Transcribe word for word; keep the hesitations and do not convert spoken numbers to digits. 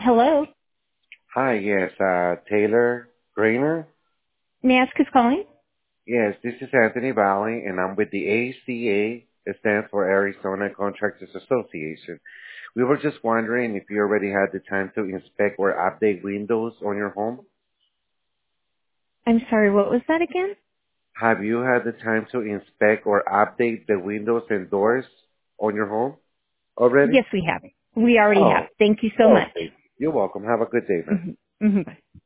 Hello. Hi, yes, uh, Taylor Grainer. May I ask who's calling? Yes, this is Anthony Valley, and I'm with the A C A. It stands for Arizona Contractors Association. We were just wondering if you already had the time to inspect or update windows on your home. I'm sorry, what was that again? Have you had the time to inspect or update the windows and doors on your home already? Yes, we have. We already have. Oh, Thank you so much. okay. You're welcome. Have a good day, man. hmm hmm